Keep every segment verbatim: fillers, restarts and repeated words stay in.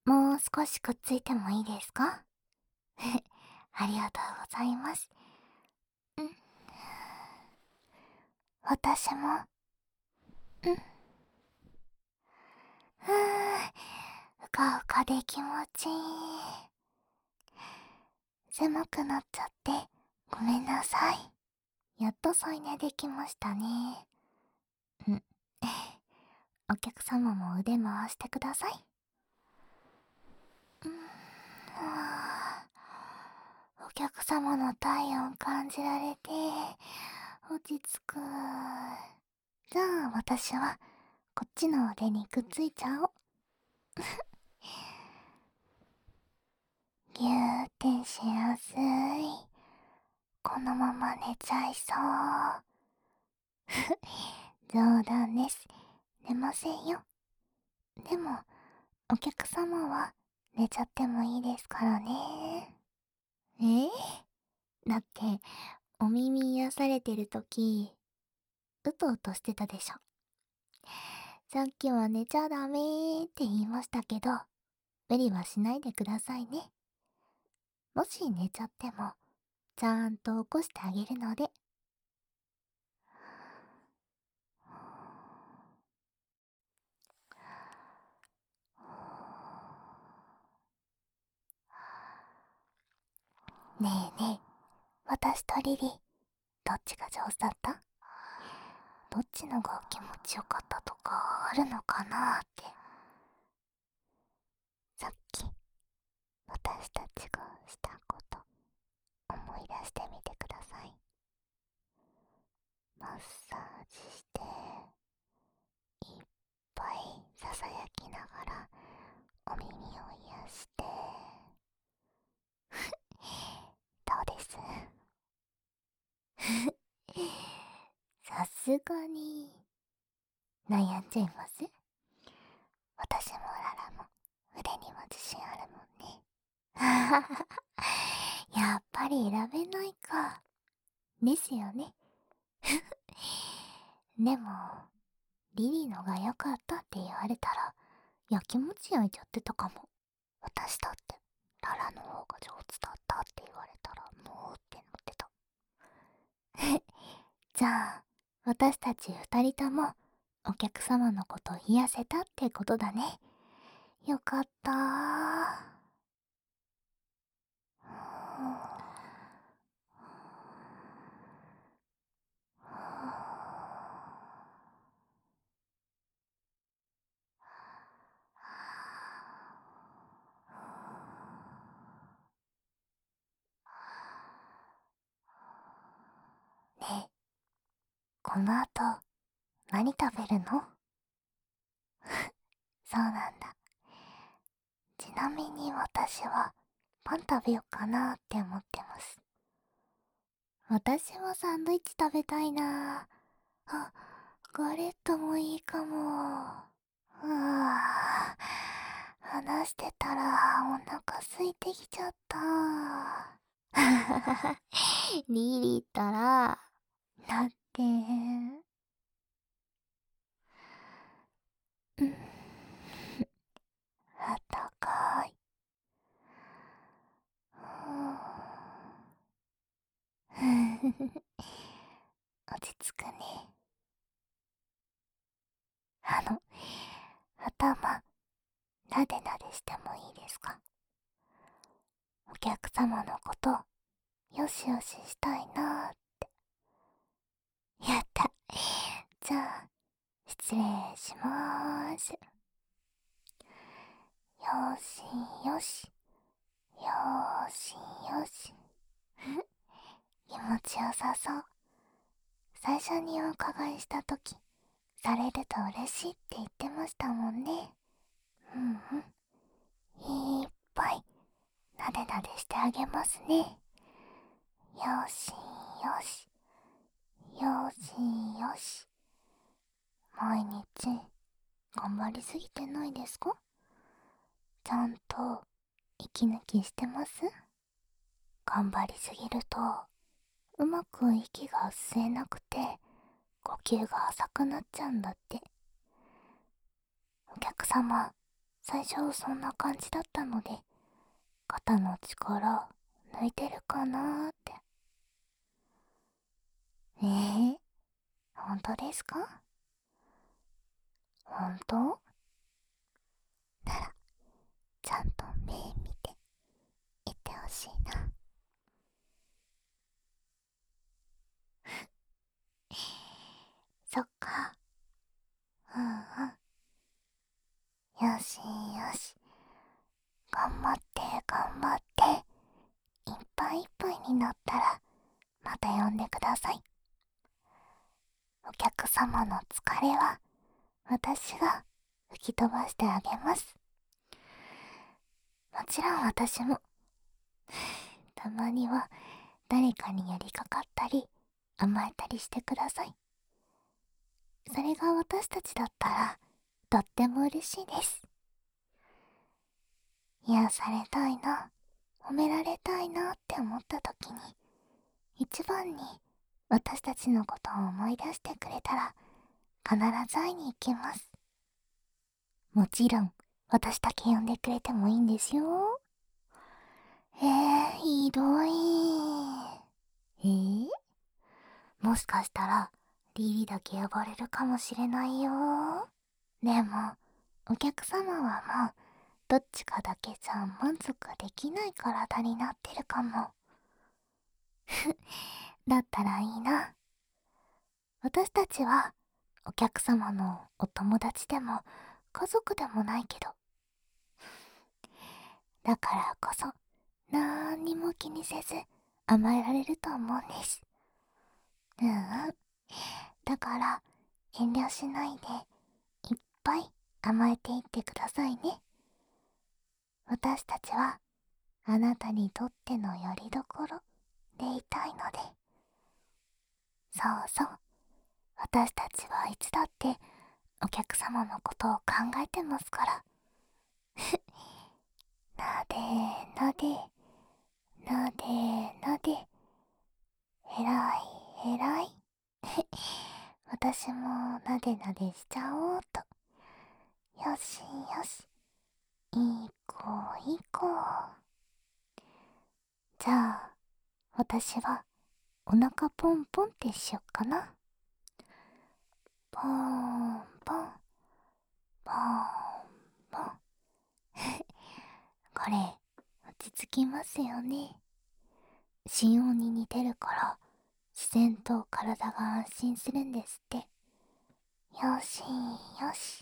もう少しくっついてもいいですか？ありがとうございます。うん。私も。うん。ふぅ、うかうかで気持ちいい。狭くなっちゃってごめんなさい。やっと添い寝できましたね。うん。お客様も腕回してください。うん。はあ、お客様の体温感じられて落ち着く。じゃあ私はこっちの腕にくっついちゃおう。ぎゅーってしやすい。このまま寝ちゃいそう。冗談です。寝ませんよ。でも、お客様は寝ちゃってもいいですからね。えー、だって、お耳癒されてるとき、うとうとしてたでしょ。さっきは寝ちゃダメーって言いましたけど、無理はしないでくださいね。もし寝ちゃっても、ちゃんと起こしてあげるので。ねえねえ、私とリリー、どっちが上手だった？どっちのが気持ちよかったとかあるのかなーって。さっき、私たちがしたこと思い出してみてください。マッサージして、いっぱいささやきながらお耳を癒して、どうです？さすがに、悩んじゃいます？私もララも腕には自信あるもんね。やっぱり選べないか。ですよね。でも、リリーのが良かったって言われたら、やきもち焼いちゃってたかも。私だって、ララの方が上手だったって言われたら、もうって乗ってた。じゃあ、私たち二人とも、お客様のこと癒せたってことだね。よかったー。ねえ、この後、何食べるの？そうなんだ。ちなみに私は、パン食べようかなって思ってます。私はサンドイッチ食べたいなぁ。あ、ガレットもいいかも。うわぁ、話してたらお腹空いてきちゃった。リリーったら、だって、うん、あったかい。うん、落ち着くね。あの、頭、なでなでしてもいいですか？お客様のこと、よしよししたいなーって。やった。じゃあ、失礼しまーす。よしよし。よーしよし。気持ちよさそう。最初にお伺いしたとき、されると嬉しいって言ってましたもんね。うんうん。いっぱい、なでなでしてあげますね。よしよし。よしよし。毎日、頑張りすぎてないですか？ちゃんと、息抜きしてます？頑張りすぎると、うまく息が吸えなくて、呼吸が浅くなっちゃうんだって。お客様、 最初そんな感じだったので、肩の力抜いてるかなーって。えー、本当ですか？本当なら、ちゃんと目見て言ってほしいな。そっか。うんうん。よしよし。頑張って頑張って。いっぱいいっぱいになったら、また呼んでください。お客様の疲れは、私が吹き飛ばしてあげます。もちろん私も、たまには誰かにやりかかったり、甘えたりしてください。それが私たちだったら、とっても嬉しいです。癒されたいな、褒められたいなって思った時に、一番に私たちのことを思い出してくれたら、必ず会いに行きます。もちろん、私だけ呼んでくれてもいいんですよ。えー、ひどい。えー、もしかしたら、リリだけ呼ばれるかもしれないよ。でも、お客様はもう、どっちかだけじゃ満足できない体になってるかも。だったらいいな。私たちは、お客様のお友達でも、家族でもないけど。だからこそ、なーにも気にせず、甘えられると思うんです。うんうん。だから、遠慮しないで、いっぱい甘えていってくださいね。私たちは、あなたにとっての拠り所でいたいので。そうそう。私たちはいつだってお客様のことを考えてますから。なでなで、なでなで。えらいえらい。私もなでなでしちゃおうと。よしよし。いい子いい子。じゃあ、私はお腹ポンポンってしよっかな。ポンポン、ポンポン。これ、落ち着きますよね。心音に似てるから、自然と体が安心するんですって。よしよし。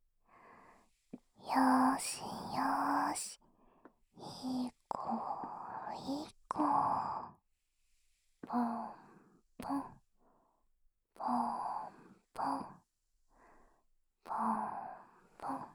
よしよし。いい子いい子。ポンポン、ポンポン、ポンポン。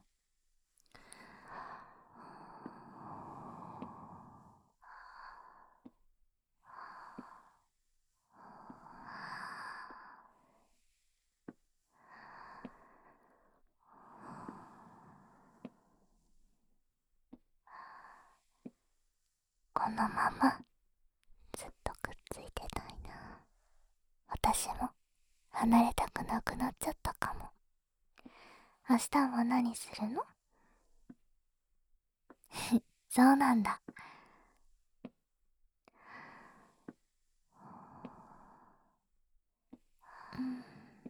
このままずっとくっついてたいな。私も離れたくなくなっちゃったかも。明日は何するの？そうなんだ。うん、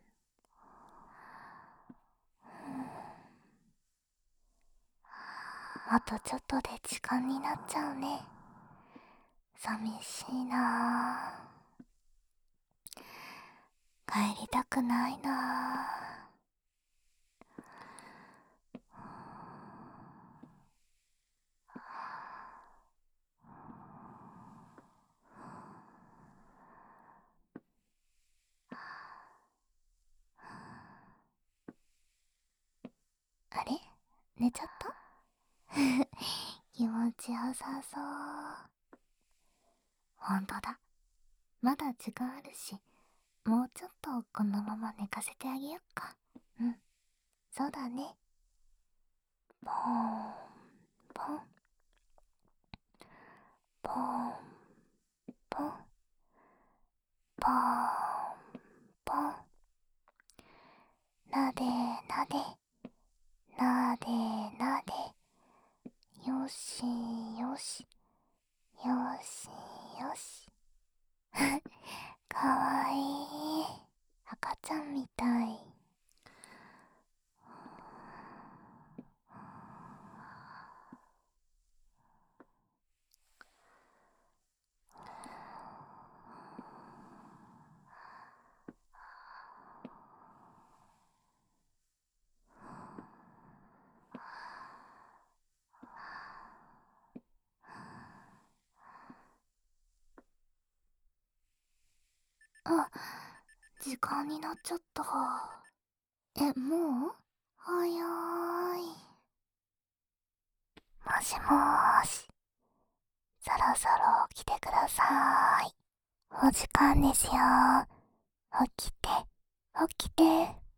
あとちょっとで時間になっちゃうね。寂しいなあ。帰りたくないなあ。あれ、寝ちゃった？気持ちよさそう。ほんとだ。まだ時間あるし、もうちょっとこのまま寝かせてあげよっか。うん、そうだね。ポンポン、ポンポン、ポンポン。なでなで、なでなで。 しよし。よしよし。かわいい。赤ちゃんみたい。あ、時間になっちゃった。え、もうはやーい。もしもーし。そろそろ起きてください。お時間ですよ。起きて、起きて。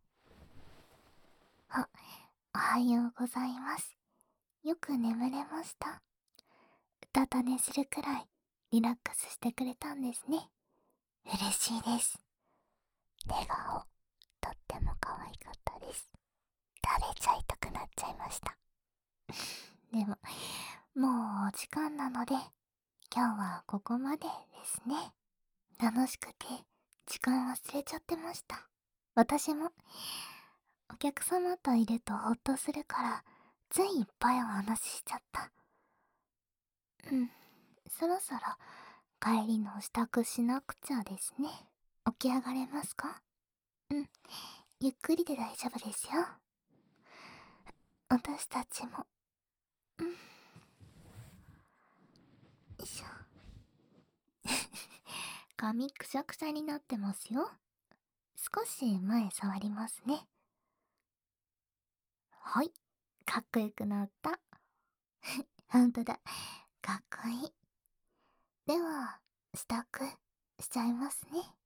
あ、おはようございます。よく眠れました？うたた寝するくらいリラックスしてくれたんですね。嬉しいです。寝顔、とっても可愛かったです。食べちゃいたくなっちゃいました。でも、もうお時間なので、今日はここまでですね。楽しくて、時間忘れちゃってました。私も、お客様といるとホッとするから、ついいっぱいお話ししちゃった。うん、そろそろ帰りの支度しなくちゃですね。起き上がれますか？うん、ゆっくりで大丈夫ですよ。私たちも。うん。よいしょ。髪くしゃくしゃになってますよ。少し前触りますね。はい、かっこよくなった。ほんとだ、かっこいい。では、支度しちゃいますね。